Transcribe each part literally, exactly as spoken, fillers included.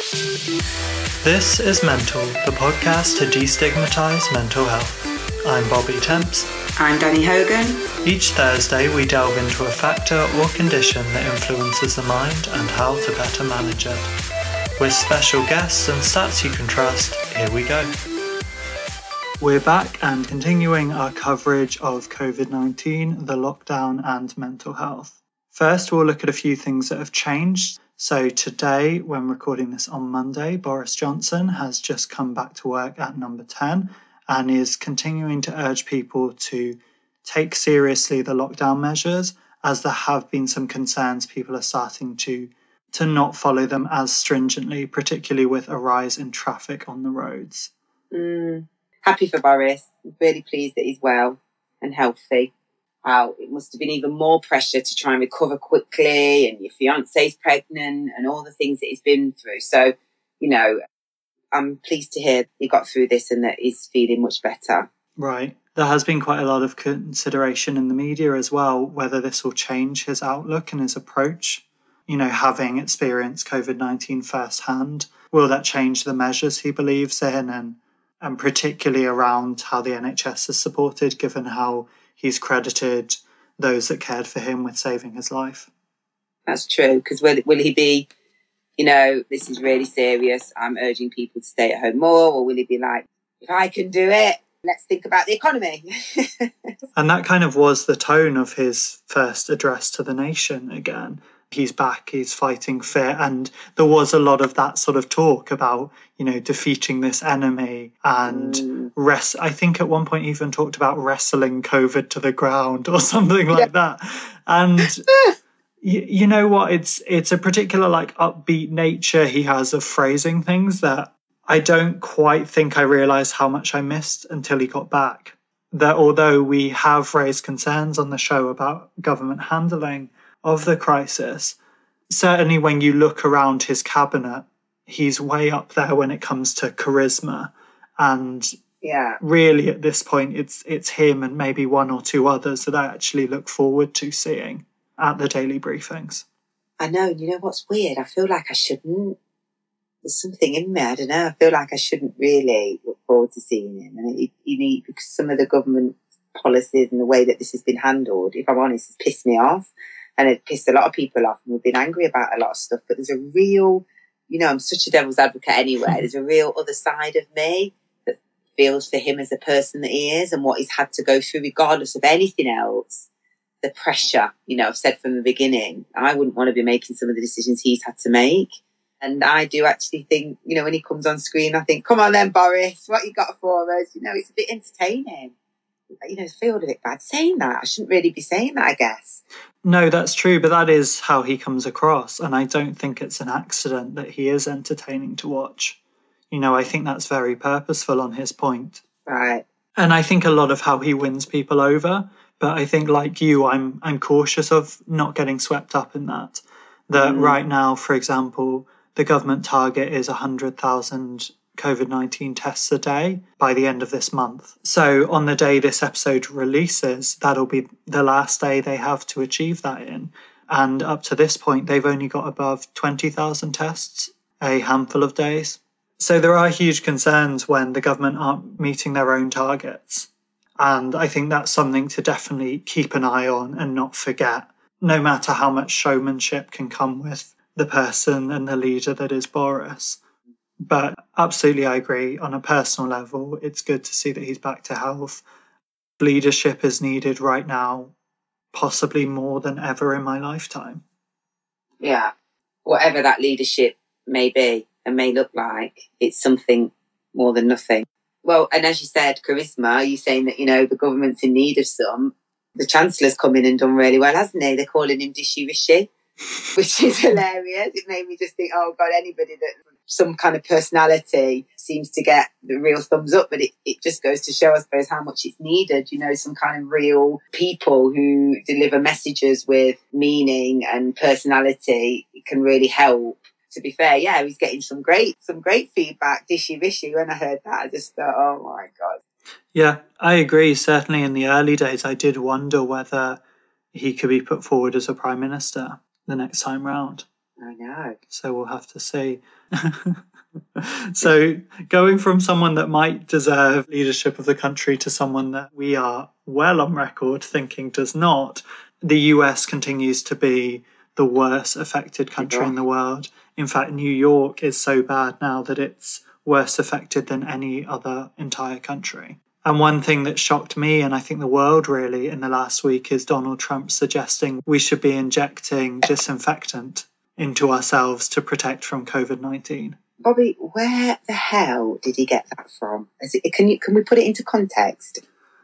This is Mental, the podcast to destigmatise mental health. I'm Bobby Temps. I'm Danny Hogan. Each Thursday we delve into a factor or condition that influences the mind and how to better manage it. With special guests and stats you can trust, here we go. We're back and continuing our coverage of covid nineteen, the lockdown and mental health. First, we'll look at a few things that have changed. So today, when recording this on Monday, Boris Johnson has just come back to work at number ten and is continuing to urge people to take seriously the lockdown measures, as there have been some concerns people are starting to, to not follow them as stringently, particularly with a rise in traffic on the roads. Mm, happy for Boris. I'm really pleased that he's well and healthy. Wow, it must have been even more pressure to try and recover quickly, and your fiance's pregnant and all the things that he's been through. So, you know, I'm pleased to hear he got through this and that he's feeling much better. Right. There has been quite a lot of consideration in the media as well, whether this will change his outlook and his approach. You know, having experienced covid nineteen firsthand, will that change the measures he believes in, and, and particularly around how the N H S is supported, given how he's credited those that cared for him with saving his life? That's true, because will, will he be, you know, this is really serious, I'm urging people to stay at home more, or will he be like, if I can do it, let's think about the economy? And that kind of was the tone of his first address to the nation again. He's back, he's fighting fear, and there was a lot of that sort of talk about, you know, defeating this enemy and mm. rest. I think at one point he even talked about wrestling COVID to the ground or something like yeah. that. And you, you know what? It's it's a particular like upbeat nature he has of phrasing things that I don't quite think I realised how much I missed until he got back. That although we have raised concerns on the show about government handling of the crisis, certainly when you look around his cabinet, he's way up there when it comes to charisma. And yeah, really at this point, it's it's him and maybe one or two others that I actually look forward to seeing at the daily briefings. I know, you know what's weird? I feel like I shouldn't. There's something in me, I don't know. I feel like I shouldn't really look forward to seeing him. And it, you know, because some of the government policies and the way that this has been handled, if I'm honest, has pissed me off. And it pissed a lot of people off, and we've been angry about a lot of stuff. But there's a real, you know, I'm such a devil's advocate anyway. There's a real other side of me that feels for him as a person that he is and what he's had to go through, regardless of anything else. The pressure, you know, I've said from the beginning, I wouldn't want to be making some of the decisions he's had to make. And I do actually think, you know, when he comes on screen, I think, come on then, Boris, what you got for us? You know, it's a bit entertaining. You know, I feel a bit bad saying that. I shouldn't really be saying that, I guess. No, that's true, but that is how he comes across. And I don't think it's an accident that he is entertaining to watch. You know, I think that's very purposeful on his point. Right. And I think a lot of how he wins people over. But I think, like you, I'm I'm cautious of not getting swept up in that. That mm. right now, for example, the government target is one hundred thousand covid nineteen tests a day by the end of this month. So on the day this episode releases, that'll be the last day they have to achieve that in. And up to this point, they've only got above twenty thousand tests a handful of days. So there are huge concerns when the government aren't meeting their own targets. And I think that's something to definitely keep an eye on and not forget, no matter how much showmanship can come with the person and the leader that is Boris. But absolutely, I agree. On a personal level, it's good to see that he's back to health. Leadership is needed right now, possibly more than ever in my lifetime. Yeah, whatever that leadership may be and may look like, it's something more than nothing. Well, and as you said, charisma, are you saying that, you know, the government's in need of some? The Chancellor's come in and done really well, hasn't he? They're calling him Dishy Rishi, which is hilarious. It made me just think, oh, God, anybody that some kind of personality seems to get the real thumbs up, but it, it just goes to show, I suppose, how much it's needed, you know, some kind of real people who deliver messages with meaning and personality. It can really help. To be fair, yeah, he's getting some great some great feedback, Dishy Rishi. When I heard that, I just thought, oh my God. Yeah, I agree. Certainly in the early days, I did wonder whether he could be put forward as a prime minister the next time round. I know. So we'll have to see. So going from someone that might deserve leadership of the country to someone that we are well on record thinking does not, the U S continues to be the worst affected country in the world. In fact, New York is so bad now that it's worse affected than any other entire country. And one thing that shocked me, and I think the world really, in the last week is Donald Trump suggesting we should be injecting disinfectant into ourselves to protect from COVID nineteen. Bobby, where the hell did he get that from? Is it, can you can we put it into context?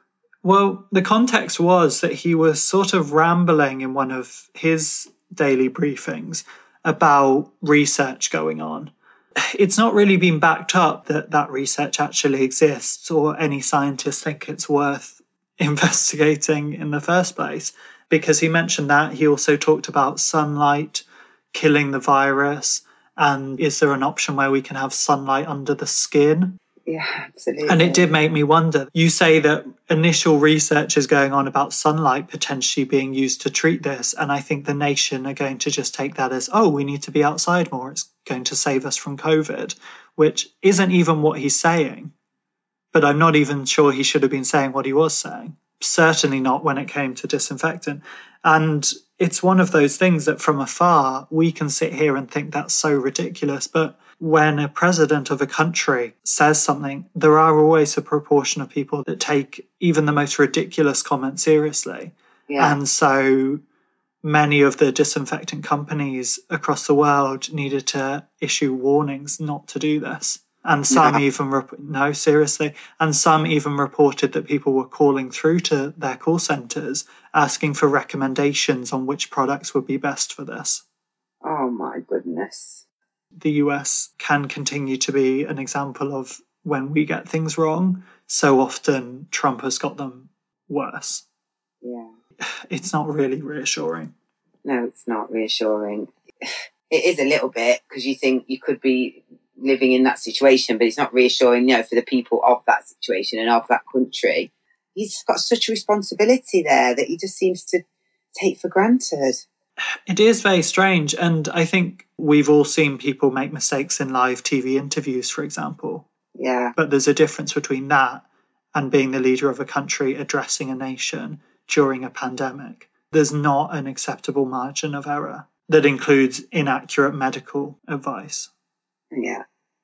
Well, the context was that he was sort of rambling in one of his daily briefings about research going on. It's not really been backed up that that research actually exists or any scientists think it's worth investigating in the first place. Because he mentioned that, he also talked about sunlight killing the virus. And is there an option where we can have sunlight under the skin? Yeah, absolutely. And it did make me wonder. You say that initial research is going on about sunlight potentially being used to treat this. And I think the nation are going to just take that as, oh, we need to be outside more. It's going to save us from COVID, which isn't even what he's saying. But I'm not even sure he should have been saying what he was saying. Certainly not when it came to disinfectant. And it's one of those things that from afar, we can sit here and think that's so ridiculous. But when a president of a country says something, there are always a proportion of people that take even the most ridiculous comment seriously. Yeah. And so many of the disinfectant companies across the world needed to issue warnings not to do this. And some Yeah. even, rep- no, seriously, and some even reported that people were calling through to their call centres asking for recommendations on which products would be best for this. Oh my goodness. The U S can continue to be an example of when we get things wrong. So often Trump has got them worse. Yeah. It's not really reassuring. No, it's not reassuring. It is a little bit, because you think you could be living in that situation, but it's not reassuring, you know, for the people of that situation and of that country. He's got such a responsibility there that he just seems to take for granted. It is very strange. And I think we've all seen people make mistakes in live T V interviews, for example. Yeah. But there's a difference between that and being the leader of a country addressing a nation during a pandemic. There's not an acceptable margin of error that includes inaccurate medical advice. Yeah,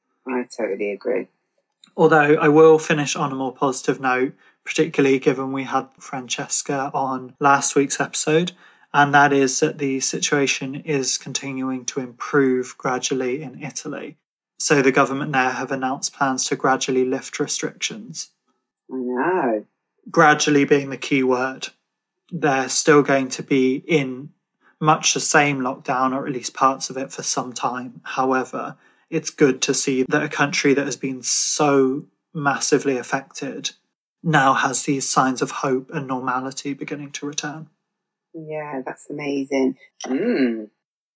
I totally agree. Although I will finish on a more positive note, particularly given we had Francesca on last week's episode, and that is that the situation is continuing to improve gradually in Italy. So the government there have announced plans to gradually lift restrictions. I know. Gradually being the key word. They're still going to be in much the same lockdown, or at least parts of it, for some time. However, it's good to see that a country that has been so massively affected now has these signs of hope and normality beginning to return. Yeah, that's amazing. Mm.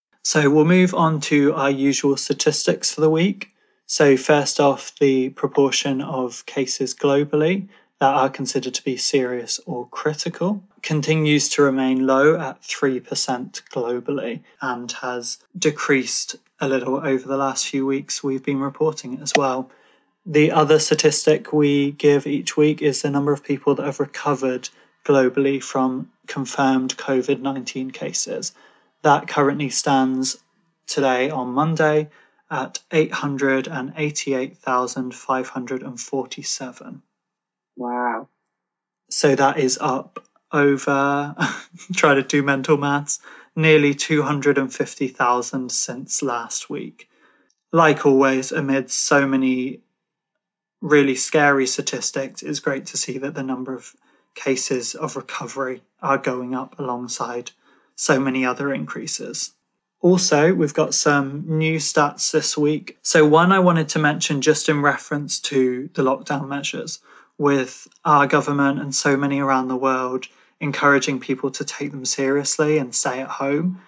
So we'll move on to our usual statistics for the week. So first off, the proportion of cases globally that are considered to be serious or critical continues to remain low at three percent globally and has decreased a little over the last few weeks. We've been reporting it as well. The other statistic we give each week is the number of people that have recovered globally from confirmed COVID nineteen cases. That currently stands today on Monday at eight hundred eighty-eight thousand five hundred forty-seven. Wow. So that is up over, try to do mental maths, nearly two hundred fifty thousand since last week. Like always, amid so many really scary statistics, it's great to see that the number of cases of recovery are going up alongside so many other increases. Also, we've got some new stats this week. So one I wanted to mention just in reference to the lockdown measures, with our government and so many around the world encouraging people to take them seriously and stay at home.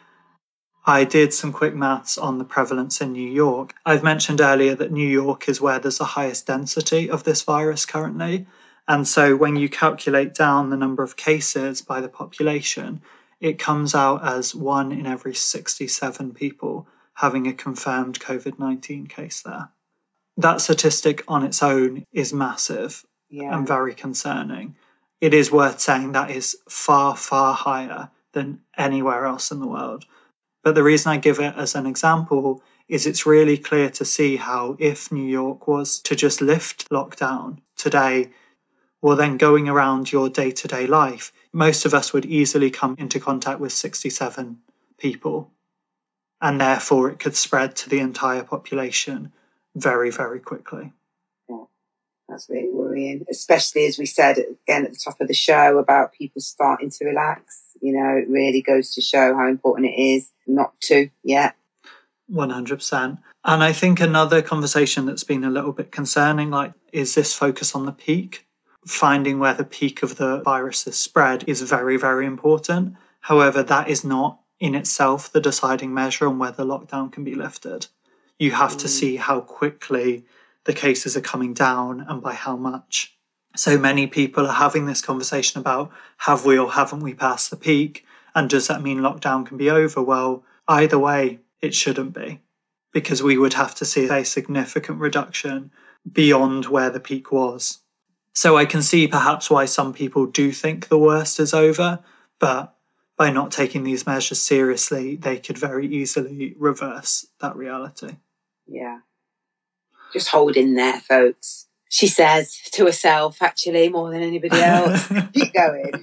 I did some quick maths on the prevalence in New York. I've mentioned earlier that New York is where there's the highest density of this virus currently. And so when you calculate down the number of cases by the population, it comes out as one in every sixty-seven people having a confirmed COVID nineteen case there. That statistic on its own is massive Yeah. and very concerning. It is worth saying that is far, far higher than anywhere else in the world. But the reason I give it as an example is it's really clear to see how if New York was to just lift lockdown today, well, then going around your day-to-day life, most of us would easily come into contact with sixty-seven people. And therefore it could spread to the entire population very, very quickly. Yeah, that's really worrying, especially as we said again at the top of the show about people starting to relax. You know, it really goes to show how important it is not to yet. one hundred percent. And I think another conversation that's been a little bit concerning, like, is this focus on the peak? Finding where the peak of the virus is spread is very, very important. However, that is not in itself the deciding measure on whether lockdown can be lifted. You have to see how quickly the cases are coming down and by how much. So many people are having this conversation about have we or haven't we passed the peak? And does that mean lockdown can be over? Well, either way, it shouldn't be, because we would have to see a significant reduction beyond where the peak was. So I can see perhaps why some people do think the worst is over, but by not taking these measures seriously, they could very easily reverse that reality. Yeah. Just hold in there, folks. She says to herself, actually, more than anybody else. Keep going.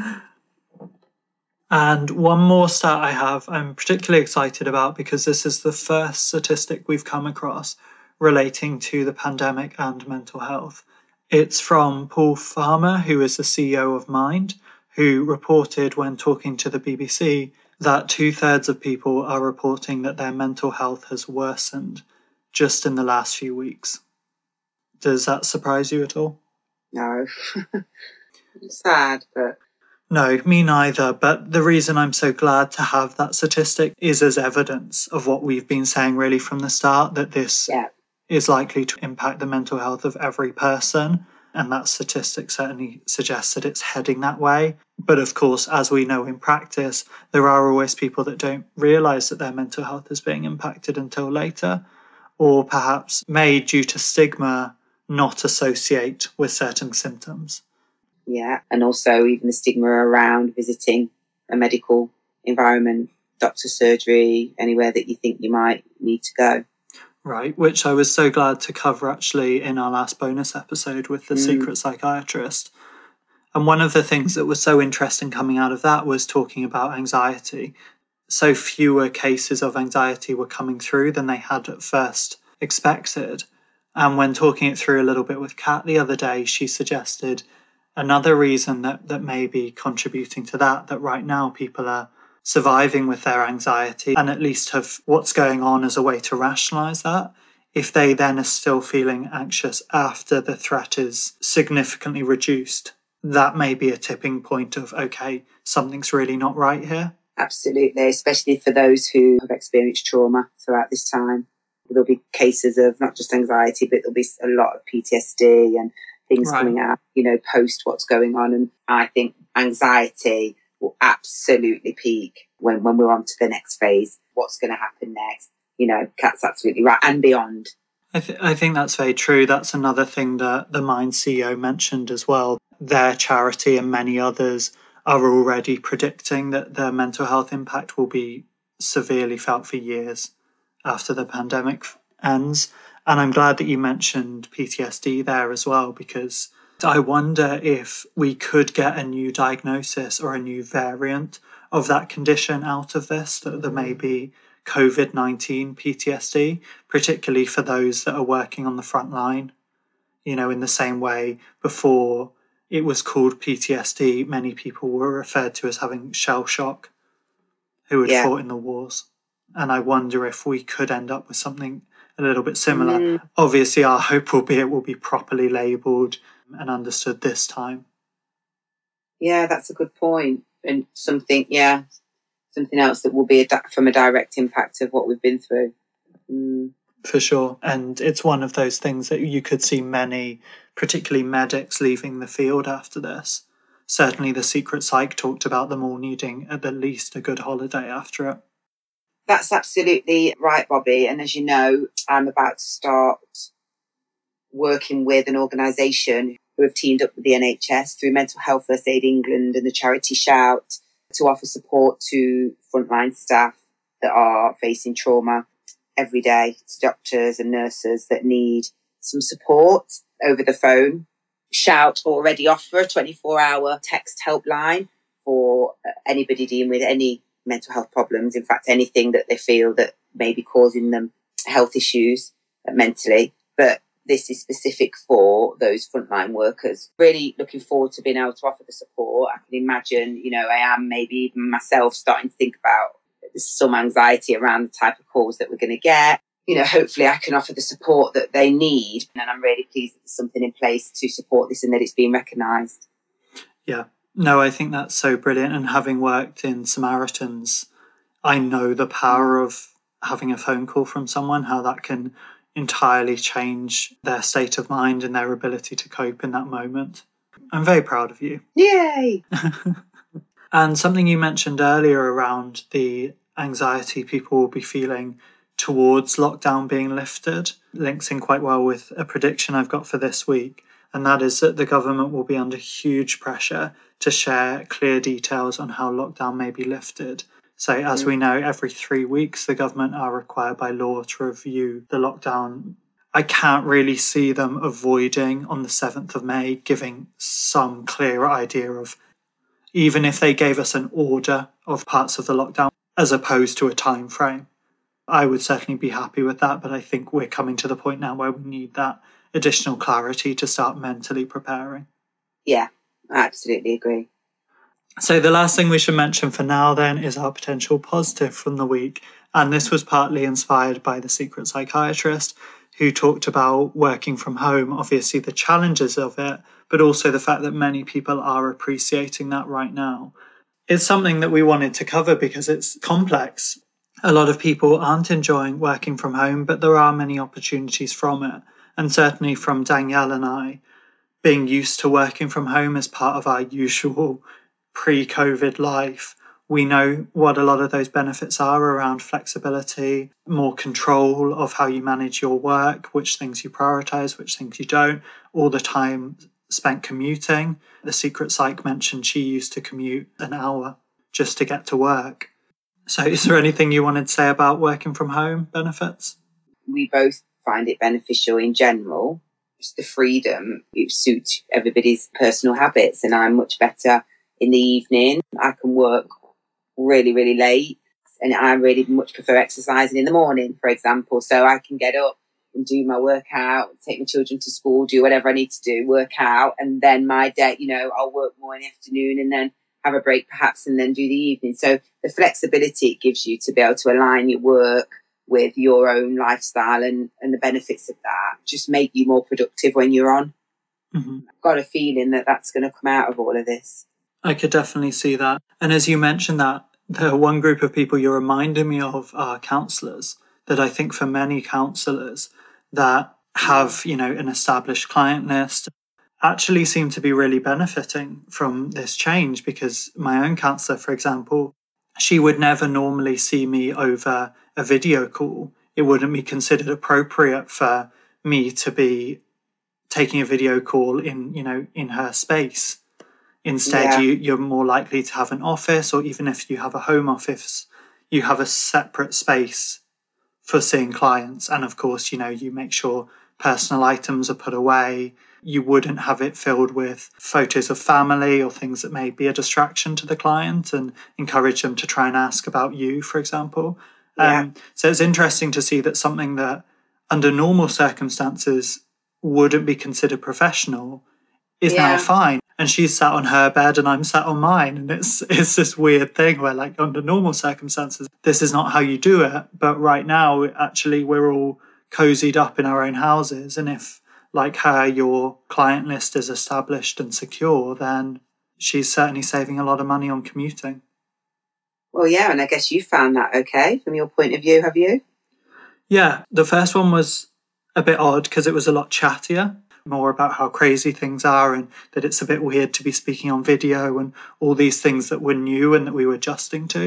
And one more stat I have I'm particularly excited about because this is the first statistic we've come across relating to the pandemic and mental health. It's from Paul Farmer, who is the C E O of Mind, who reported when talking to the B B C that two-thirds of people are reporting that their mental health has worsened just in the last few weeks. Does that surprise you at all? No. Sad, but... No, me neither. But the reason I'm so glad to have that statistic is as evidence of what we've been saying really from the start, that this yeah. is likely to impact the mental health of every person. And that statistic certainly suggests that it's heading that way. But of course, as we know in practice, there are always people that don't realise that their mental health is being impacted until later, or perhaps may, due to stigma, not associate with certain symptoms. Yeah, and also even the stigma around visiting a medical environment, doctor surgery, anywhere that you think you might need to go. Right, which I was so glad to cover actually in our last bonus episode with the Mm. secret psychiatrist. And one of the things that was so interesting coming out of that was talking about anxiety. So fewer cases of anxiety were coming through than they had at first expected. And when talking it through a little bit with Kat the other day, she suggested another reason that, that may be contributing to that, that right now people are surviving with their anxiety and at least have what's going on as a way to rationalise that. If they then are still feeling anxious after the threat is significantly reduced, that may be a tipping point of, okay, something's really not right here. Absolutely, especially for those who have experienced trauma throughout this time. There'll be cases of not just anxiety, but there'll be a lot of P T S D and things Right. coming out, you know, post what's going on. And I think anxiety will absolutely peak when, when we're on to the next phase. What's going to happen next? You know, Kat's absolutely right, and beyond. I, th- I think that's very true. That's another thing that the Mind C E O mentioned as well. Their charity and many others are already predicting that their mental health impact will be severely felt for years after the pandemic ends. And I'm glad that you mentioned P T S D there as well, because I wonder if we could get a new diagnosis or a new variant of that condition out of this, that there may be COVID nineteen P T S D, particularly for those that are working on the front line. You know, in the same way before it was called P T S D, many people were referred to as having shell shock who had Yeah. fought in the wars. And I wonder if we could end up with something a little bit similar. Mm. Obviously, our hope will be it will be properly labelled and understood this time. Yeah, that's a good point. And something, yeah, something else that will be a di- from a direct impact of what we've been through. Mm. For sure. And it's one of those things that you could see many, particularly medics, leaving the field after this. Certainly the secret psych talked about them all needing at the least a good holiday after it. That's absolutely right, Bobby. And as you know, I'm about to start working with an organisation who have teamed up with the N H S through Mental Health First Aid England and the charity Shout to offer support to frontline staff that are facing trauma every day, to doctors and nurses that need some support over the phone. Shout already offer a twenty-four hour text helpline for anybody dealing with any mental health problems. In fact, anything that they feel that may be causing them health issues mentally. But this is specific for those frontline workers. Really looking forward to being able to offer the support. I can imagine, you know, I am maybe even myself starting to think about some anxiety around the type of calls that we're going to get. You know, hopefully I can offer the support that they need. And I'm really pleased that there's something in place to support this and that it's being recognised. Yeah. No, I think that's so brilliant. And having worked in Samaritans, I know the power of having a phone call from someone, how that can entirely change their state of mind and their ability to cope in that moment. I'm very proud of you. Yay! And something you mentioned earlier around the anxiety people will be feeling towards lockdown being lifted links in quite well with a prediction I've got for this week. And that is that the government will be under huge pressure to share clear details on how lockdown may be lifted. So as we know, every three weeks, the government are required by law to review the lockdown. I can't really see them avoiding on the seventh of May, giving some clear idea of, even if they gave us an order of parts of the lockdown, as opposed to a time frame. I would certainly be happy with that, but I think we're coming to the point now where we need that additional clarity to start mentally preparing. Yeah, I absolutely agree. So the last thing we should mention for now then is our potential positive from the week. And this was partly inspired by the Secret Psychiatrist, who talked about working from home, obviously the challenges of it, but also the fact that many people are appreciating that right now. It's something that we wanted to cover because it's complex. A lot of people aren't enjoying working from home, but there are many opportunities from it. And certainly from Danielle and I, being used to working from home as part of our usual pre-COVID life, we know what a lot of those benefits are around flexibility, more control of how you manage your work, which things you prioritise, which things you don't, all the time spent commuting. The Secret Psych mentioned she used to commute an hour just to get to work. So is there anything you wanted to say about working from home benefits? We both find it beneficial in general. Just the freedom, it suits everybody's personal habits, and I'm much better in the evening. I can work really, really late, and I really much prefer exercising in the morning, for example. So I can get up and do my workout, take my children to school, do whatever I need to do, work out, and then my day, you know, I'll work more in the afternoon and then have a break perhaps and then do the evening. So the flexibility it gives you to be able to align your work with your own lifestyle and, and the benefits of that just make you more productive when you're on. Mm-hmm. I've got a feeling that that's going to come out of all of this. I could definitely see that. And as you mentioned that, the one group of people you're reminding me of are counsellors, that I think for many counsellors that have, you know, an established client list actually seem to be really benefiting from this change, because my own counsellor, for example, she would never normally see me over a video call. It wouldn't be considered appropriate for me to be taking a video call in, you know, in her space. Instead, Yeah. you, you're more likely to have an office, or even if you have a home office, you have a separate space for seeing clients. And of course, you know, you make sure personal items are put away. You wouldn't have it filled with photos of family or things that may be a distraction to the client, and encourage them to try and ask about you, for example. Yeah. Um, so it's interesting to see that something that under normal circumstances wouldn't be considered professional is Yeah. now fine. And she's sat on her bed and I'm sat on mine. And it's it's this weird thing where, like, under normal circumstances, this is not how you do it. But right now, actually, we're all cozied up in our own houses. And if, like her, your client list is established and secure, then she's certainly saving a lot of money on commuting. Well, yeah, and I guess you found that okay from your point of view, have you? Yeah, the first one was a bit odd because it was a lot chattier, more about how crazy things are and that it's a bit weird to be speaking on video and all these things that were new and that we were adjusting to.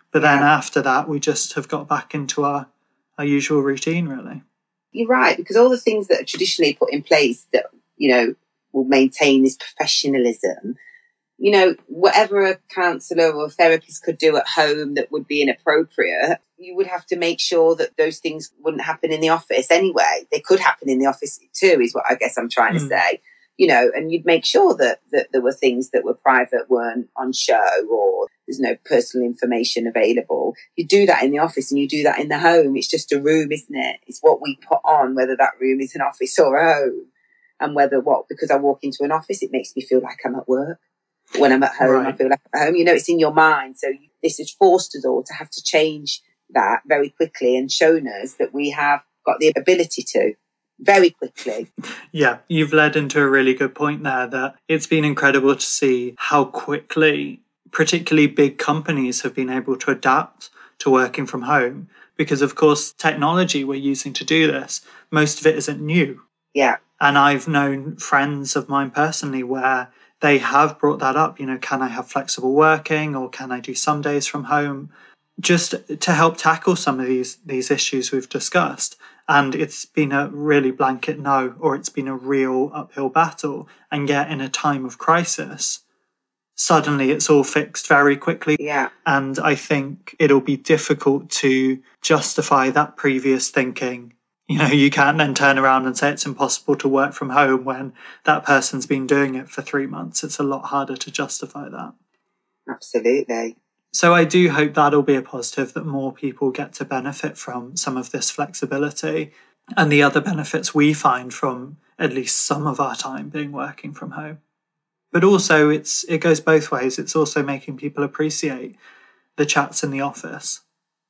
But then Yeah. after that, we just have got back into our, our usual routine, really. You're right, because all the things that are traditionally put in place that, you know, will maintain this professionalism, you know, whatever a counsellor or therapist could do at home that would be inappropriate, you would have to make sure that those things wouldn't happen in the office anyway. They could happen in the office too, is what I guess I'm trying mm. to say. You know, and you'd make sure that, that there were things that were private, weren't on show, or there's no personal information available. You do that in the office and you do that in the home. It's just a room, isn't it? It's what we put on, whether that room is an office or a home. And whether what, because I walk into an office, it makes me feel like I'm at work. When I'm at home, right. I feel like I'm at home. You know, it's in your mind. So you, this has forced us all to have to change that very quickly and shown us that we have got the ability to. Very quickly. Yeah, you've led into a really good point there, that it's been incredible to see how quickly, particularly big companies, have been able to adapt to working from home. Because, of course, technology we're using to do this, most of it isn't new. Yeah. And I've known friends of mine personally where they have brought that up. You know, can I have flexible working, or can I do some days from home? Just to help tackle some of these these issues we've discussed. And it's been a really blanket no, or it's been a real uphill battle. And yet in a time of crisis, suddenly it's all fixed very quickly. Yeah. And I think it'll be difficult to justify that previous thinking. You know, you can't then turn around and say it's impossible to work from home when that person's been doing it for three months. It's a lot harder to justify that. Absolutely. So I do hope that'll be a positive, that more people get to benefit from some of this flexibility and the other benefits we find from at least some of our time being working from home. But also it's it goes both ways. It's also making people appreciate the chats in the office.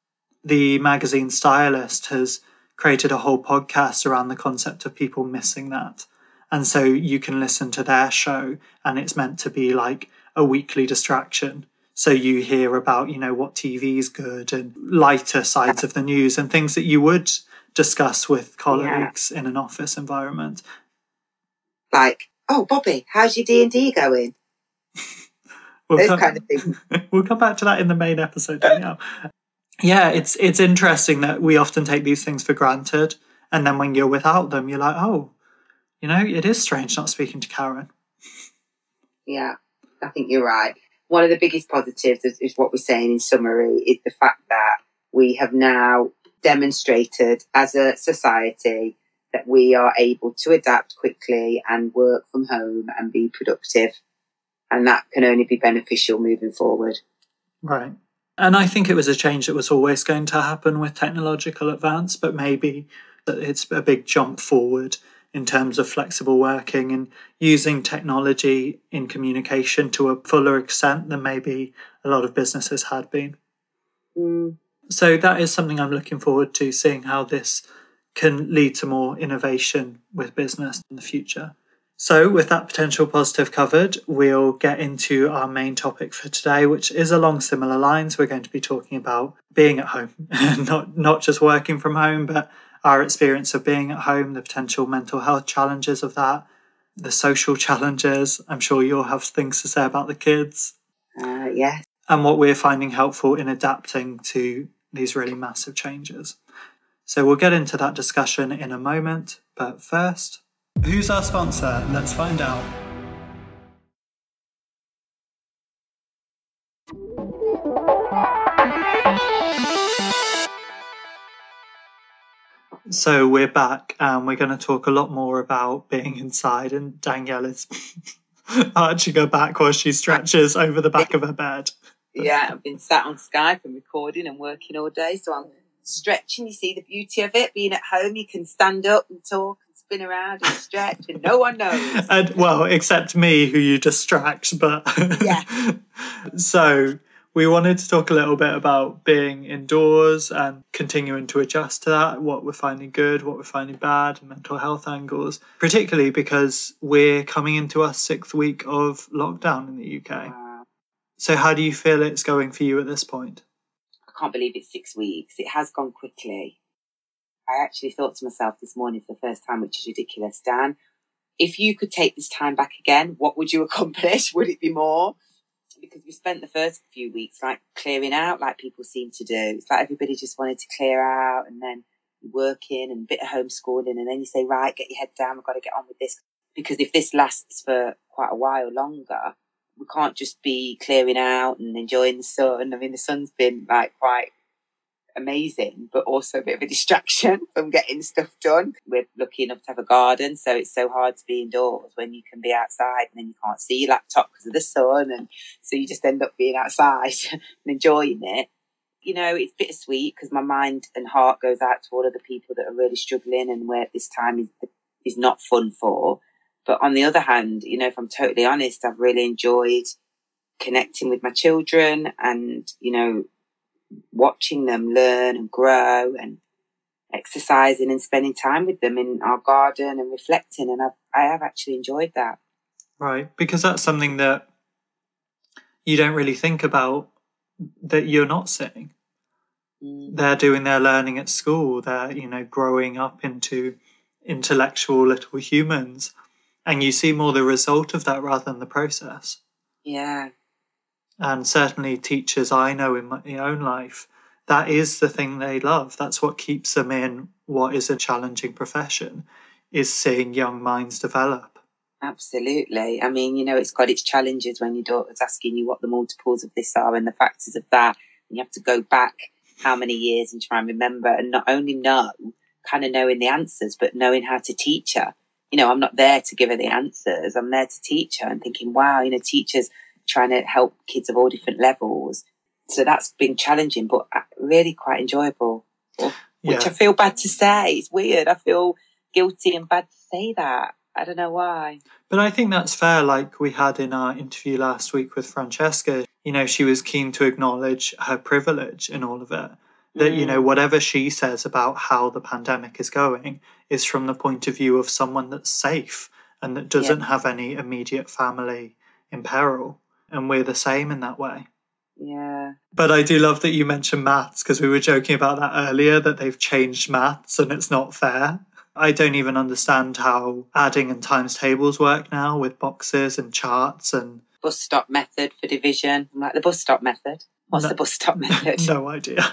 The magazine Stylist has created a whole podcast around the concept of people missing that. And so you can listen to their show and it's meant to be like a weekly distraction. So you hear about, you know, what T V is good and lighter sides of the news and things that you would discuss with colleagues yeah. in an office environment. Like, oh, Bobby, how's your D and D going? we'll Those come, kind of things. We'll come back to that in the main episode, Danielle. Yeah, it's it's interesting that we often take these things for granted. And then when you're without them, you're like, oh, you know, it is strange not speaking to Karen. Yeah, I think you're right. One of the biggest positives is, is what we're saying in summary, is the fact that we have now demonstrated as a society that we are able to adapt quickly and work from home and be productive. And that can only be beneficial moving forward. Right. And I think it was a change that was always going to happen with technological advance, but maybe it's a big jump forward in terms of flexible working and using technology in communication to a fuller extent than maybe a lot of businesses had been. Mm. So that is something I'm looking forward to, seeing how this can lead to more innovation with business in the future. So with that potential positive covered, we'll get into our main topic for today, which is along similar lines. We're going to be talking about being at home, not not just working from home, but our experience of being at home, the potential mental health challenges of that, the social challenges. I'm sure you'll have things to say about the kids. Uh, yeah. And what we're finding helpful in adapting to these really massive changes. So we'll get into that discussion in a moment. But first, who's our sponsor? Let's find out. So we're back and we're going to talk a lot more about being inside, and Danielle is arching her back while she stretches over the back of her bed. Yeah, I've been sat on Skype and recording and working all day, so I'm stretching. You see the beauty of it, being at home, you can stand up and talk and spin around and stretch and no one knows. And well, except me, who you distract, but yeah. So we wanted to talk a little bit about being indoors and continuing to adjust to that, what we're finding good, what we're finding bad, and mental health angles, particularly because we're coming into our sixth week of lockdown in the U K. Wow. So how do you feel it's going for you at this point? I can't believe it's six weeks. It has gone quickly. I actually thought to myself this morning for the first time, which is ridiculous, Dan, if you could take this time back again, what would you accomplish? Would it be more? because we spent the first few weeks like clearing out, like people seem to do. It's like everybody just wanted to clear out, and then working and a bit of homeschooling, and then you say, right, get your head down, we've got to get on with this. Because if this lasts for quite a while longer, we can't just be clearing out and enjoying the sun. I mean, the sun's been like quite amazing, but also a bit of a distraction from getting stuff done. We're lucky enough to have a garden, so it's so hard to be indoors when you can be outside, and then you can't see your laptop because of the sun, and so you just end up being outside and enjoying it. You know, it's bittersweet because my mind and heart goes out to all of the people that are really struggling and where this time is is not fun for. But on the other hand, you know, if I'm totally honest, I've really enjoyed connecting with my children and, you know, watching them learn and grow and exercising and spending time with them in our garden and reflecting. And I've, I have actually enjoyed that. Right, because that's something that you don't really think about, that you're not seeing. Mm. They're doing their learning at school. They're, you know, growing up into intellectual little humans. And you see more the result of that rather than the process. Yeah. And certainly teachers I know in my own life, that is the thing they love. That's what keeps them in what is a challenging profession, is seeing young minds develop. Absolutely. I mean, you know, it's got its challenges when your daughter's asking you what the multiples of this are and the factors of that. And you have to go back how many years and try and remember, and not only know, kind of knowing the answers, but knowing how to teach her. You know, I'm not there to give her the answers. I'm there to teach her, and thinking, wow, you know, teachers trying to help kids of all different levels. So that's been challenging, but really quite enjoyable, which yeah. I feel bad to say. It's weird. I feel guilty and bad to say that. I don't know why. But I think that's fair. Like we had in our interview last week with Francesca, you know, she was keen to acknowledge her privilege in all of it. That, you know, whatever she says about how the pandemic is going is from the point of view of someone that's safe and that doesn't yeah. have any immediate family in peril. And we're the same in that way. Yeah. But I do love that you mentioned maths, because we were joking about that earlier, that they've changed maths and it's not fair. I don't even understand how adding and times tables work now with boxes and charts and... Bus stop method for division. I'm like, the bus stop method? What's no, the bus stop method? No idea.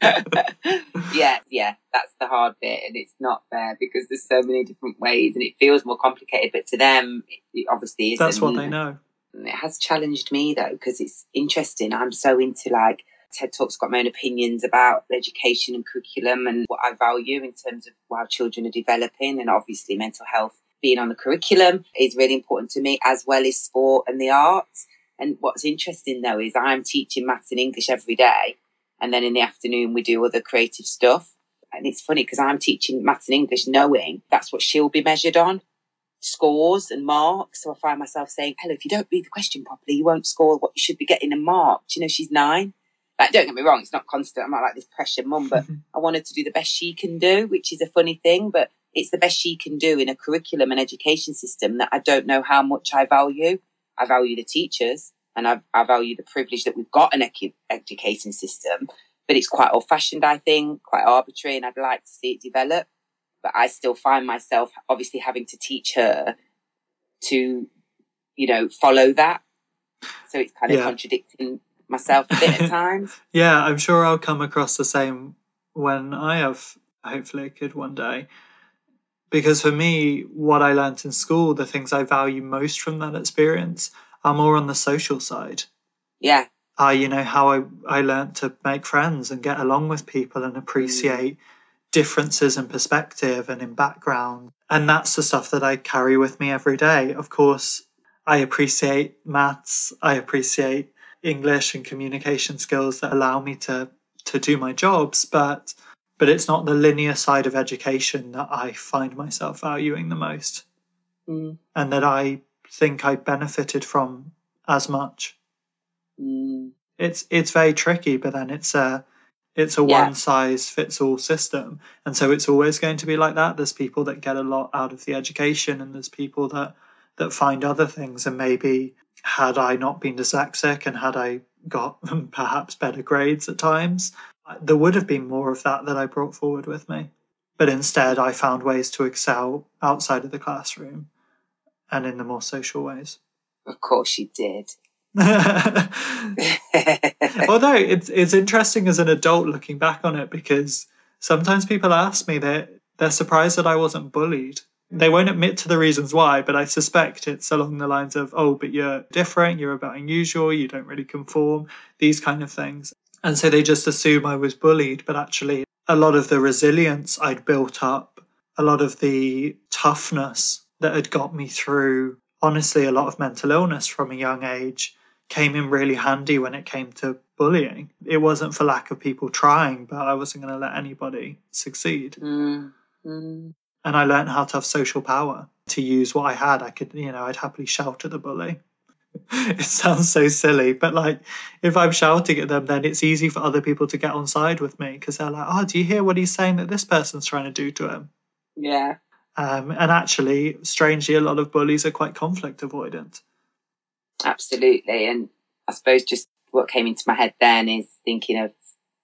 yeah, yeah, that's the hard bit, and it's not fair because there's so many different ways and it feels more complicated, but to them, it obviously isn't. That's what they know. It has challenged me though, because it's interesting. I'm so into like TED Talk's got my own opinions about education and curriculum and what I value in terms of how children are developing, and obviously mental health being on the curriculum is really important to me, as well as sport and the arts. And what's interesting though is I'm teaching maths and English every day, and then in the afternoon we do other creative stuff. And it's funny because I'm teaching maths and English knowing that's what she'll be measured on, scores and marks. So I find myself saying, Ella, if you don't read the question properly, you won't score what you should be getting in marked. You know, she's nine. Like, don't get me wrong, it's not constant. I'm not like this pressure mum, but I want her to do the best she can do, which is a funny thing, but it's the best she can do in a curriculum and education system that I don't know how much I value. I value the teachers, and I, I value the privilege that we've got an edu- education system, but it's quite old-fashioned, I think, quite arbitrary, and I'd like to see it develop. But I still find myself obviously having to teach her to, you know, follow that. So it's kind of yeah. contradicting myself a bit at times. Yeah, I'm sure I'll come across the same when I have, hopefully, a kid one day. Because for me, what I learnt in school, the things I value most from that experience are more on the social side. Yeah. Uh, you know, how I, I learnt to make friends and get along with people and appreciate mm. differences in perspective and in background. And that's the stuff that I carry with me every day. Of course, I appreciate maths. I appreciate English and communication skills that allow me to, to do my jobs. But but it's not the linear side of education that I find myself valuing the most. Mm. And that I think I benefited from as much. Mm. It's it's very tricky, but then it's a it's a yeah. one size fits all system, and so it's always going to be like that. There's people that get a lot out of the education, and there's people that that find other things. And maybe had I not been dyslexic and had I got perhaps better grades at times, there would have been more of that that I brought forward with me. But instead, I found ways to excel outside of the classroom and in the more social ways. Of course you did. Although it's it's interesting as an adult looking back on it, because sometimes people ask me that they're surprised that I wasn't bullied. They won't admit to the reasons why, but I suspect it's along the lines of, oh, but you're different, you're a bit unusual, you don't really conform, these kind of things. And so they just assume I was bullied, but actually a lot of the resilience I'd built up, a lot of the toughness that had got me through, honestly, a lot of mental illness from a young age came in really handy when it came to bullying. It wasn't for lack of people trying, but I wasn't going to let anybody succeed. Mm. Mm. And I learned how to have social power, to use what I had. I could, you know, I'd happily shout at the bully. It sounds so silly, but like if I'm shouting at them, then it's easy for other people to get on side with me because they're like, oh, do you hear what he's saying that this person's trying to do to him? Yeah. Um, and actually, strangely, a lot of bullies are quite conflict avoidant. Absolutely. And I suppose just what came into my head then is thinking of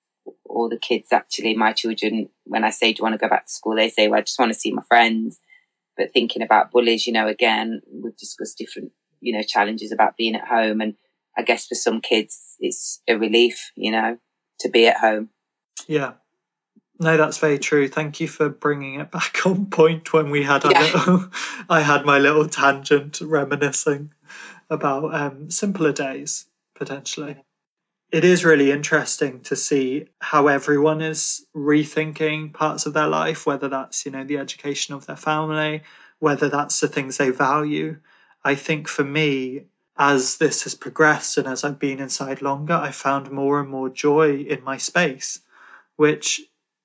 all the kids, actually, my children, when I say, do you want to go back to school? They say, well, I just want to see my friends. But thinking about bullies, you know, again, we've discussed different, you know, challenges about being at home. And I guess for some kids, it's a relief, you know, to be at home. Yeah. No, that's very true. Thank you for bringing it back on point when we had a Yeah. little, I had my little tangent reminiscing about um, simpler days, potentially. It is really interesting to see how everyone is rethinking parts of their life, whether that's, you know, the education of their family, whether that's the things they value. I think for me, as this has progressed and as I've been inside longer, I found more and more joy in my space, which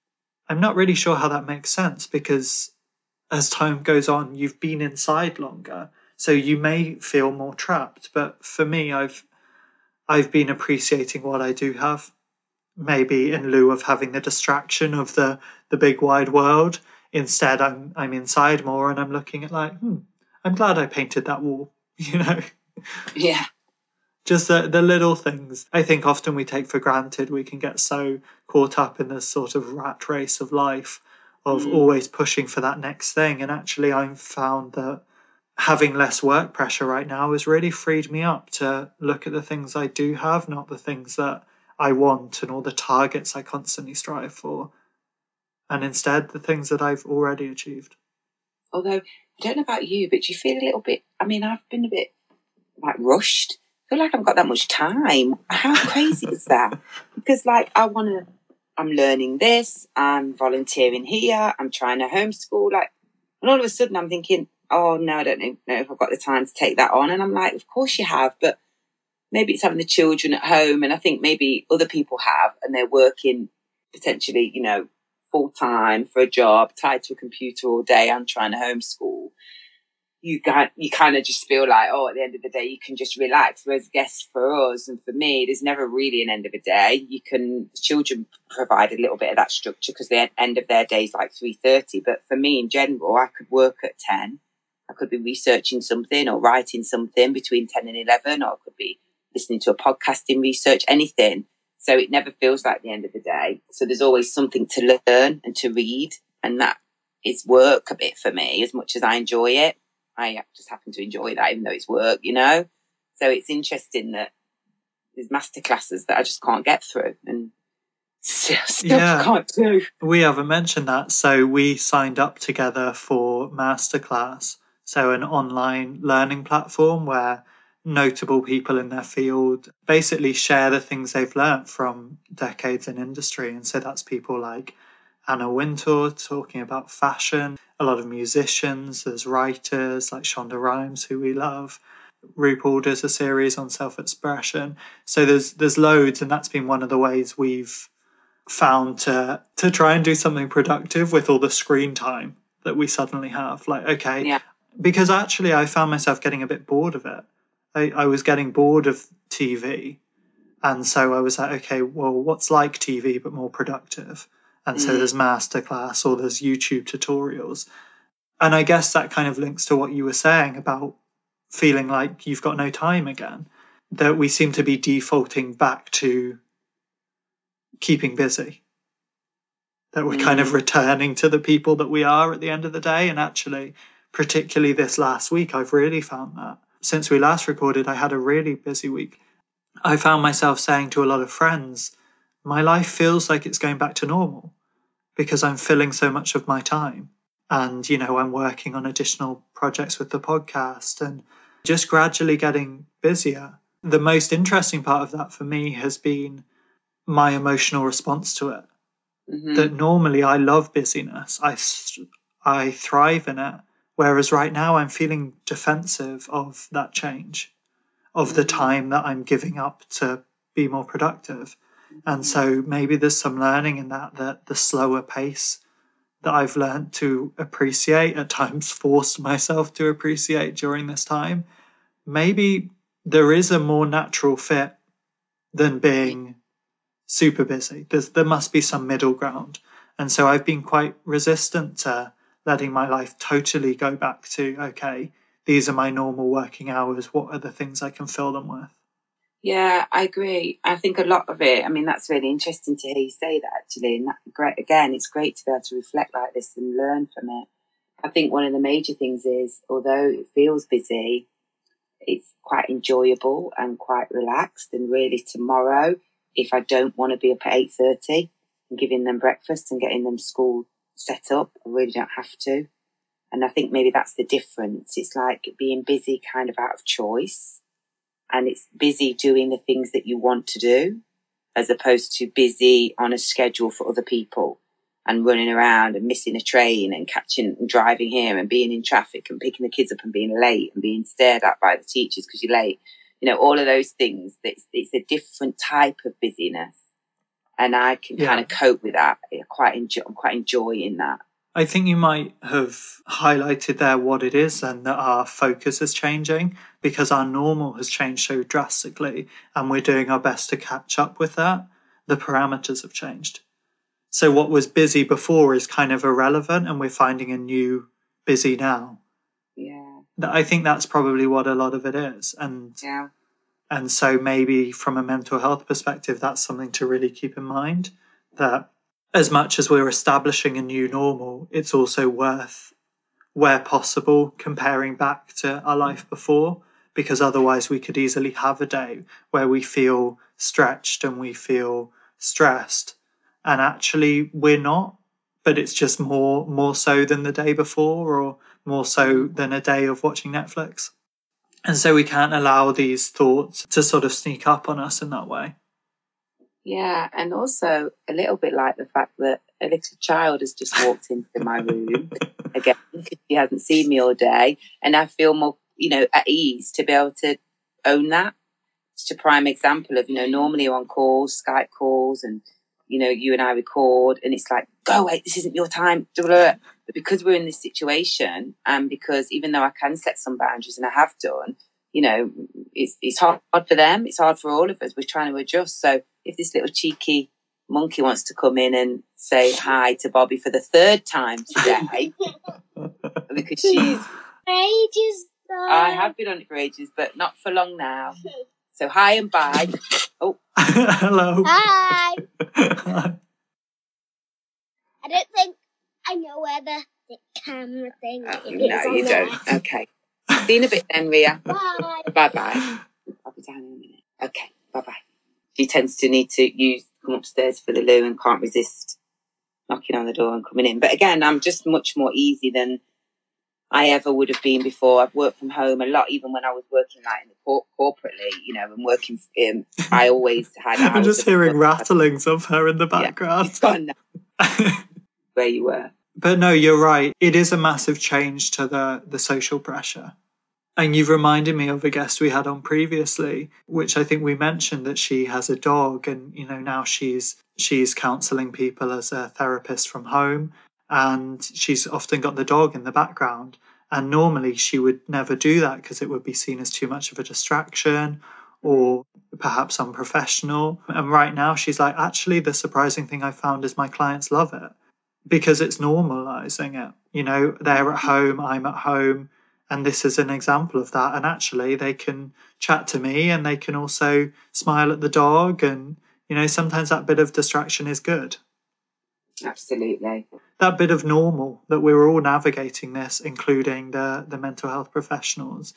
I'm not really sure how that makes sense, because as time goes on, you've been inside longer, so you may feel more trapped. But for me, I've I've been appreciating what I do have, maybe in lieu of having the distraction of the, the big wide world. Instead, I'm I'm inside more and I'm looking at like, hmm, I'm glad I painted that wall, you know? Yeah. Just the, the little things I think often we take for granted. We can get so caught up in this sort of rat race of life, of Mm. always pushing for that next thing. And actually, I've found that having less work pressure right now has really freed me up to look at the things I do have, not the things that I want and all the targets I constantly strive for, and instead the things that I've already achieved. Although, I don't know about you, but do you feel a little bit, I mean, I've been a bit like rushed. I feel like I haven't got that much time. How crazy is that? Because like I want to, I'm learning this, I'm volunteering here, I'm trying to homeschool, like, and all of a sudden I'm thinking, oh no, I don't know if I've got the time to take that on. And I'm like, of course you have, but maybe it's having the children at home, and I think maybe other people have, and they're working potentially, you know, full time for a job, tied to a computer all day and trying to homeschool. You got, you kind of just feel like, oh, at the end of the day, you can just relax. Whereas, guess for us and for me, there's never really an end of a day. You can, the children provide a little bit of that structure because the end of their day is like three thirty. But for me, in general, I could work at ten. I could be researching something or writing something between ten and eleven, or I could be listening to a podcast in research, anything. So it never feels like the end of the day. So there's always something to learn and to read. And that is work a bit for me, as much as I enjoy it. I just happen to enjoy that, even though it's work, you know? So it's interesting that there's masterclasses that I just can't get through and still, still Yeah. can't do. We haven't mentioned that. So we signed up together for Masterclass, so an online learning platform where notable people in their field basically share the things they've learnt from decades in industry. And so that's people like Anna Wintour talking about fashion, a lot of musicians, there's writers like Shonda Rhimes, who we love. RuPaul does a series on self-expression. So there's there's loads, and that's been one of the ways we've found to to try and do something productive with all the screen time that we suddenly have. Like, okay, Yeah. because actually I found myself getting a bit bored of it. I, I was getting bored of T V. And so I was like, okay, well, what's like T V but more productive? And so Mm. there's Masterclass or there's YouTube tutorials. And I guess that kind of links to what you were saying about feeling like you've got no time again, that we seem to be defaulting back to keeping busy, that we're kind of Mm. returning to the people that we are at the end of the day. And actually, particularly this last week, I've really found that since we last recorded, I had a really busy week. I found myself saying to a lot of friends, my life feels like it's going back to normal because I'm filling so much of my time. And, you know, I'm working on additional projects with the podcast and just gradually getting busier. The most interesting part of that for me has been my emotional response to it. Mm-hmm. That normally I love busyness. I, I thrive in it. Whereas right now I'm feeling defensive of that change, of mm-hmm. the time that I'm giving up to be more productive. Mm-hmm. And so maybe there's some learning in that, that the slower pace that I've learned to appreciate, at times forced myself to appreciate during this time, maybe there is a more natural fit than being super busy. There's, there must be some middle ground. And so I've been quite resistant to letting my life totally go back to, okay, these are my normal working hours. What are the things I can fill them with? Yeah, I agree. I think a lot of it, I mean, that's really interesting to hear you say that, actually. And that, great, again, it's great to be able to reflect like this and learn from it. I think one of the major things is, although it feels busy, it's quite enjoyable and quite relaxed. And really tomorrow, if I don't want to be up at eight thirty and giving them breakfast and getting them school set up, I really don't have to. And I think maybe that's the difference. It's like being busy kind of out of choice. And it's busy doing the things that you want to do, as opposed to busy on a schedule for other people and running around and missing a train and catching and driving here and being in traffic and picking the kids up and being late and being stared at by the teachers because you're late. You know, all of those things. It's, it's a different type of busyness. And I can yeah. kind of cope with that. I quite enjoy, I'm quite enjoying that. I think you might have highlighted there what it is and that our focus is changing because our normal has changed so drastically and we're doing our best to catch up with that. The parameters have changed. So what was busy before is kind of irrelevant and we're finding a new busy now. Yeah. I think that's probably what a lot of it is. And, yeah. and so maybe from a mental health perspective, that's something to really keep in mind, that as much as we're establishing a new normal, it's also worth, where possible, comparing back to our life before, because otherwise we could easily have a day where we feel stretched and we feel stressed, and actually we're not, but it's just more more so than the day before or more so than a day of watching Netflix. And so we can't allow these thoughts to sort of sneak up on us in that way. Yeah, and also a little bit like the fact that a little child has just walked into my room again because she hasn't seen me all day, and I feel more, you know, at ease to be able to own that. It's a prime example of, you know, normally you're on calls, Skype calls, and, you know, you and I record, and it's like, go away, this isn't your time. But because we're in this situation, and because even though I can set some boundaries, and I have done, you know, it's it's hard for them. It's hard for all of us. We're trying to adjust. So if this little cheeky monkey wants to come in and say hi to Bobby for the third time today, because she's... ages though. I have been on it for ages, but not for long now. So hi and bye. Oh. Hello. Hi. I don't think I know where the, the camera thing oh, is. No, you don't. There. Okay. See you in a bit then, Ria. Bye. Bye-bye. I'll be down in a minute. Okay, bye-bye. She tends to need to use come upstairs for the loo and can't resist knocking on the door and coming in. But again, I'm just much more easy than I ever would have been before. I've worked from home a lot, even when I was working like in the cor- corporately, you know, and working. Um, I always had. I'm just hearing rattlings of her in the background. Yeah, it's gone now. Where you were. But no, you're right. It is a massive change to the the social pressure. And you've reminded me of a guest we had on previously, which I think we mentioned that she has a dog, and you know now she's she's counselling people as a therapist from home, and she's often got the dog in the background. And normally she would never do that because it would be seen as too much of a distraction or perhaps unprofessional. And right now she's like, actually, the surprising thing I found is my clients love it because it's normalising it. You know, they're at home, I'm at home. And this is an example of that. And actually, they can chat to me and they can also smile at the dog. And, you know, sometimes that bit of distraction is good. Absolutely. That bit of normal that we're all navigating this, including the, the mental health professionals.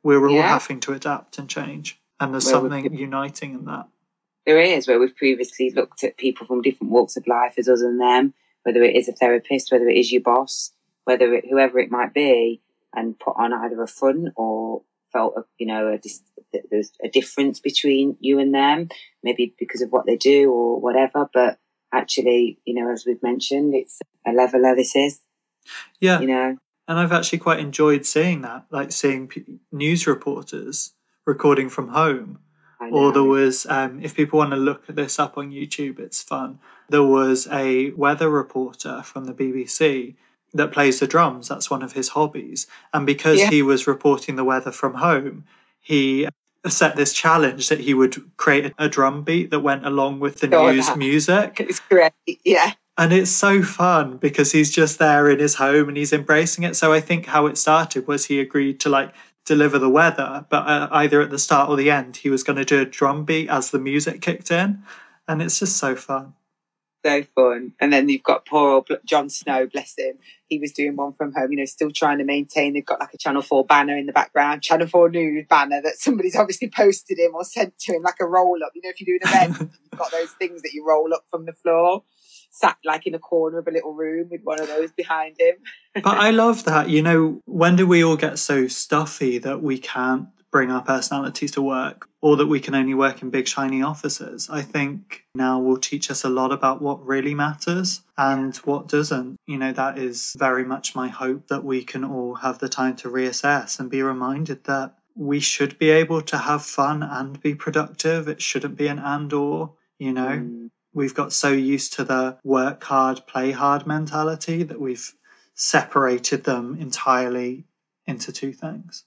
we're all Yeah. having to adapt and change. And there's Well, something we- uniting in that. There is, where we've previously looked at people from different walks of life as us and them, whether it is a therapist, whether it is your boss, whether it, whoever it might be, and put on either a front or felt, a, you know, a, dis- there's a difference between you and them, maybe because of what they do or whatever. But actually, you know, as we've mentioned, it's a leveler, this is, Yeah. you know. And I've actually quite enjoyed seeing that, like seeing p- news reporters recording from home. I Or there know. was, um, if people want to look this up on YouTube, it's fun. There was a weather reporter from the B B C that plays the drums. That's one of his hobbies. And because Yeah. he was reporting the weather from home, he set this challenge that he would create a drum beat that went along with the Saw news that. music. It's great, yeah. And it's so fun because he's just there in his home and he's embracing it. So I think how it started was he agreed to like deliver the weather, but uh, either at the start or the end, he was going to do a drum beat as the music kicked in. And it's just so fun. So fun. And then you've got poor old Jon Snow, bless him. He was doing one from home, you know, still trying to maintain. They've got like a Channel four banner in the background, Channel four News banner that somebody's obviously posted him or sent to him, like a roll up. You know, if you do an event, you've got those things that you roll up from the floor, sat like in a corner of a little room with one of those behind him. But I love that. You know, when do we all get so stuffy that we can't bring our personalities to work, or that we can only work in big shiny offices? I think now will teach us a lot about what really matters and what doesn't. You know, that is very much my hope, that we can all have the time to reassess and be reminded that we should be able to have fun and be productive. It shouldn't be an and or, you know. Mm. We've got so used to the work hard, play hard mentality that we've separated them entirely into two things.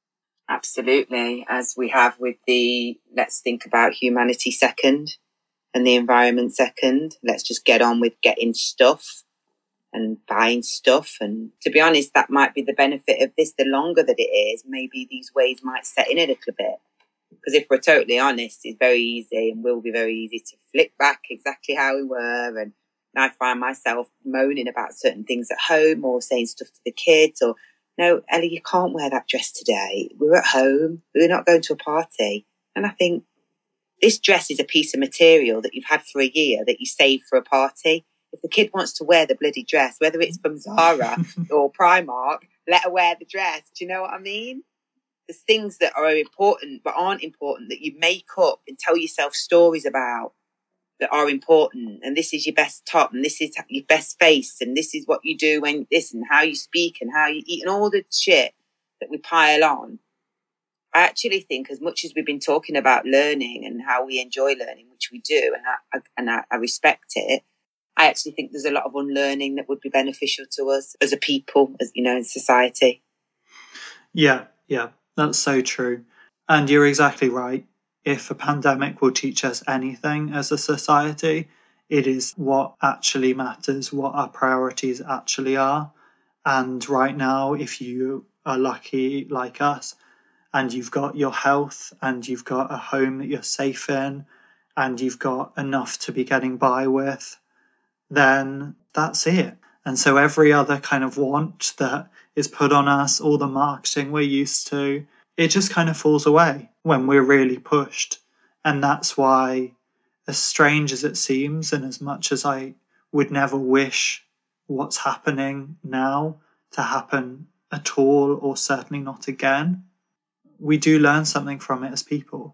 Absolutely, as we have with the let's think about humanity second and the environment second. Let's just get on with getting stuff and buying stuff. And to be honest, that might be the benefit of this. The longer that it is, maybe these ways might set in a little bit. Because if we're totally honest, it's very easy and will be very easy to flick back exactly how we were. And I find myself moaning about certain things at home or saying stuff to the kids or, no, Ellie, you can't wear that dress today. We're at home. We're not going to a party. And I think this dress is a piece of material that you've had for a year that you saved for a party. If the kid wants to wear the bloody dress, whether it's from Zara or Primark, let her wear the dress. Do you know what I mean? There's things that are important but aren't important that you make up and tell yourself stories about that are important. And this is your best top and this is your best face and this is what you do when this and how you speak and how you eat and all the shit that we pile on. I actually think as much as we've been talking about learning and how we enjoy learning, which we do, and I, and I, I respect it, I actually think there's a lot of unlearning that would be beneficial to us as a people, as you know, in society. Yeah, yeah, that's so true. And you're exactly right. If a pandemic will teach us anything as a society, it is what actually matters, what our priorities actually are. And right now, if you are lucky like us, and you've got your health and you've got a home that you're safe in and you've got enough to be getting by with, then that's it. And so every other kind of want that is put on us, all the marketing we're used to, it just kind of falls away when we're really pushed. And that's why, as strange as it seems, and as much as I would never wish what's happening now to happen at all, or certainly not again, we do learn something from it as people.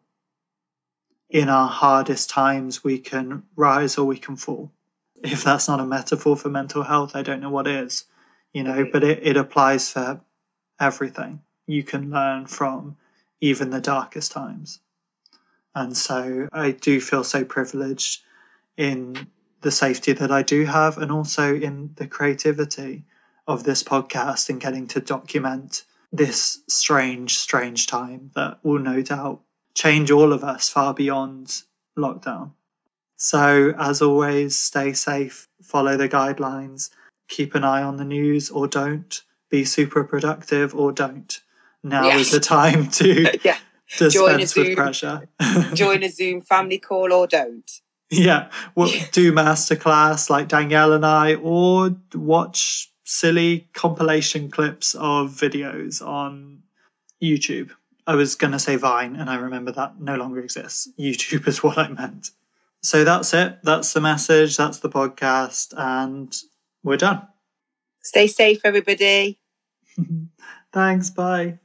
In our hardest times, we can rise or we can fall. If that's not a metaphor for mental health, I don't know what is, you know, but it, it applies for everything. You can learn from even the darkest times. And so I do feel so privileged in the safety that I do have, and also in the creativity of this podcast and getting to document this strange, strange time that will no doubt change all of us far beyond lockdown. So, as always, stay safe, follow the guidelines, keep an eye on the news or don't, be super productive or don't. Now Yeah. is the time to Yeah. dispense with Zoom- pressure. Join a Zoom family call or don't. Yeah, well, do masterclass like Danielle and I, or watch silly compilation clips of videos on YouTube I was going to say Vine, and I remember that no longer exists. YouTube is what I meant. So that's it. That's the message. That's the podcast. And we're done. Stay safe, everybody. Thanks. Bye.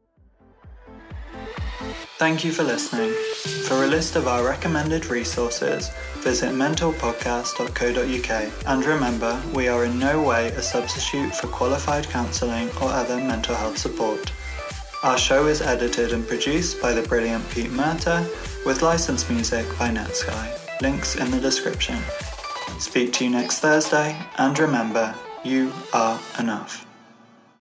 Thank you for listening. For a list of our recommended resources, visit mental podcast dot co dot uk. And remember, we are in no way a substitute for qualified counselling or other mental health support. Our show is edited and produced by the brilliant Pete Murta, with licensed music by Netsky. Links in the description. Speak to you next Thursday, and remember, you are enough.